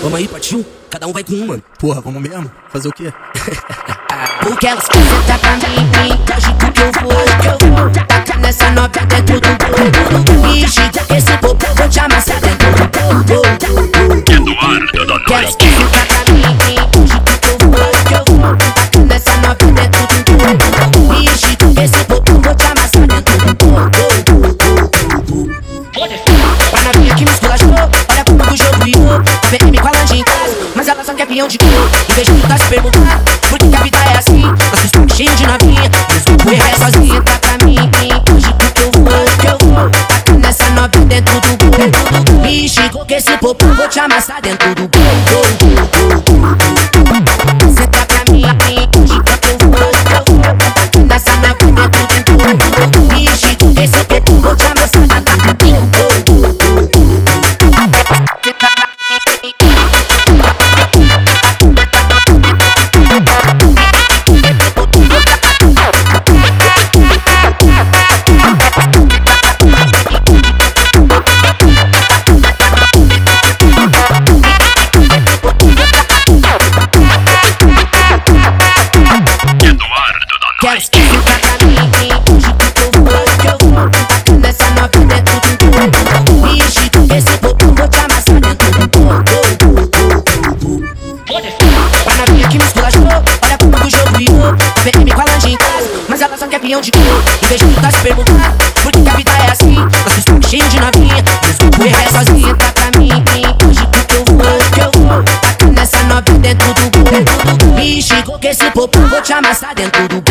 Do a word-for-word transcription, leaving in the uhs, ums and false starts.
Vamos aí, parte um, cada um vai com uma. Porra, vamos mesmo? Fazer o quê? Porque elas querem sentar pra mim, hoje que eu vou, que eu vou tacar nessa novinha dentro do corpo. E gira esse popô, vou te amassar dentro do corpo. Eduardo da Que elas querem sentar pra mim, hoje que eu vou, que eu vou tacar nessa novinha dentro do corpo. E gira esse popô, vou te amassar dentro do corpo. A novinha que me esculachou, olha como o jogo virou. V M com a Lange em casa, mas ela só quer peão de cor. Em vez de tu tá se perguntar por que, que a vida é assim, nosso estoque cheio de novinha, mas o errar é sozinha. Tá pra mim, hoje que eu vou, que eu vou tacar nessa novinha dentro do corpo. Me chegou que esse popô, vou te amassar dentro do corpo. Senta pra mim, hoje que eu vou, que eu vou tacar nessa novinha dentro do corpo. Me chegou que esse popô, vou te amassar dentro do corpo. Quero esquecer pra mim, hoje que eu vou, que eu vou tacar nessa novinha dentro do corpo. E gira esse popô, vou te amassar dentro do corpo. A novinha que me esculachou, olha como o jogo virou. V M com a Lange em casa, mas ela só quer peão de cor. Em vez de tu tá se perguntar por que, que a vida é assim, nosso estoque cheio de novinha, mas o errar é sozinha. Tá pra mim, hoje que eu vou, que eu vou tacar nessa novinha dentro do corpo. Me chegou que esse popô, vou te amassar dentro do corpo.